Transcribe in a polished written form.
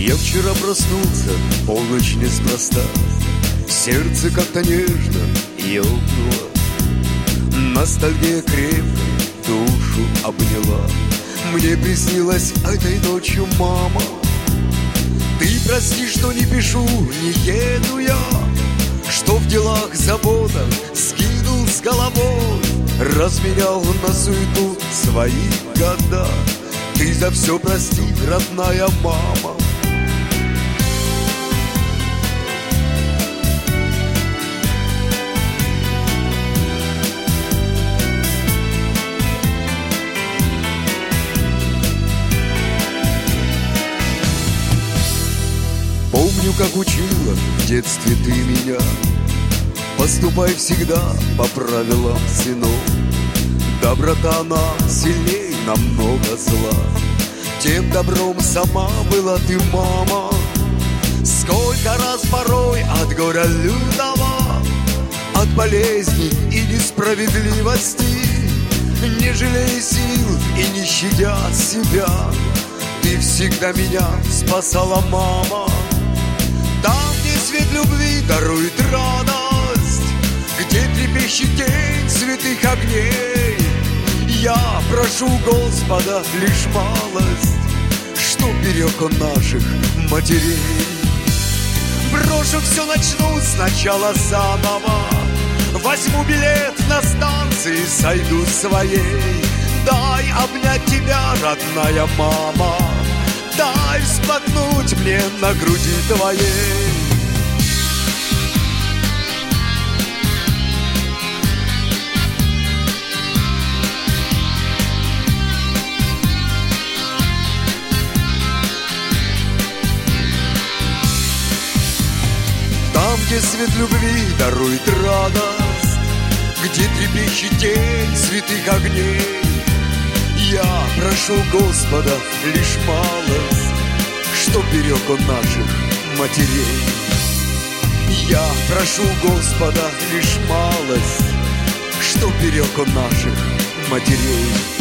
Я вчера проснулся, полночь неспроста, сердце как-то нежно ёкнуло. Ностальгия крепко душу обняла. Мне приснилась этой ночью мама. Ты прости, что не пишу, не еду я, что в делах, заботах скинул с головой, разменял на суету свои года. Ты за все прости, родная мама. Помню, как учила в детстве ты меня: поступай всегда по правилам сынов. Доброта она сильней намного зла. Тем добром сама была ты, мама. Сколько раз порой от горя лютого, от болезней и несправедливости, не жалея сил и не щадя себя, ты всегда меня спасала, мама. Там, где свет любви дарует радость, где трепещет тень святых огней, я прошу Господа лишь малость, чтоб берег он наших матерей. Брошу все, начну сначала заново, возьму билет на станции, сойду своей. Дай обнять тебя, родная мама, дай всплакнуть мне на груди твоей. Там, где свет любви дарует радость, где трепещет тень святых огней, я прошу Господа лишь малость, чтоб берег он наших матерей. Я прошу Господа лишь малость, чтоб берег он наших матерей.